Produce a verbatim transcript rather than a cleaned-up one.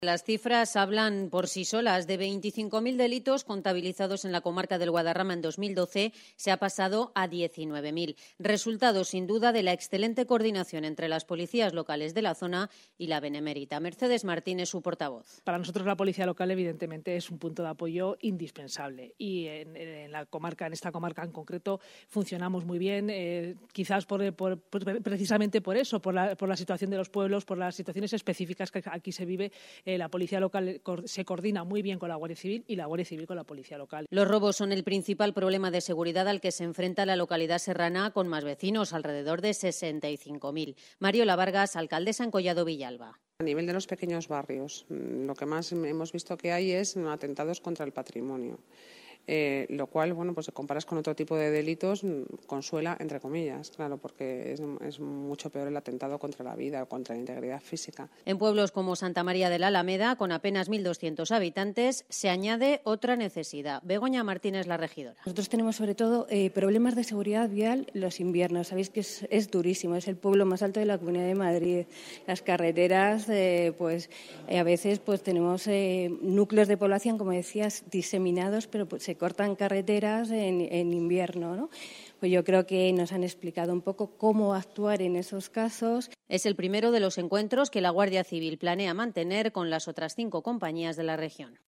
Las cifras hablan por sí solas. De veinticinco mil delitos contabilizados en la comarca del Guadarrama en dos mil doce, se ha pasado a diecinueve mil. Resultado, sin duda, de la excelente coordinación entre las policías locales de la zona y la Benemérita. Mercedes Martínez, su portavoz. Para nosotros la policía local, evidentemente, es un punto de apoyo indispensable. Y en, en la comarca, en esta comarca en concreto, funcionamos muy bien. Eh, quizás por, por, por, precisamente por eso, por la, por la situación de los pueblos, por las situaciones específicas que aquí se vive. Eh, la policía local se coordina muy bien con la Guardia Civil y la Guardia Civil con la policía local. Los robos son el principal problema de seguridad al que se enfrenta la localidad serrana, con más vecinos, alrededor de sesenta y cinco mil. Mariola Vargas, alcaldesa en Collado Villalba. A nivel de los pequeños barrios, lo que más hemos visto que hay es atentados contra el patrimonio. Eh, lo cual, bueno, pues si comparas con otro tipo de delitos, consuela, entre comillas, claro, porque es, es mucho peor el atentado contra la vida o contra la integridad física. En pueblos como Santa María de la Alameda, con apenas mil doscientos habitantes, se añade otra necesidad. Begoña Martínez, la regidora. Nosotros tenemos sobre todo eh, problemas de seguridad vial los inviernos. Sabéis que es, es durísimo, es el pueblo más alto de la Comunidad de Madrid. Las carreteras, eh, pues eh, a veces pues tenemos eh, núcleos de población, como decías, diseminados, pero pues, se cortan carreteras en, en invierno, ¿no? Pues yo creo que nos han explicado un poco cómo actuar en esos casos. Es el primero de los encuentros que la Guardia Civil planea mantener con las otras cinco compañías de la región.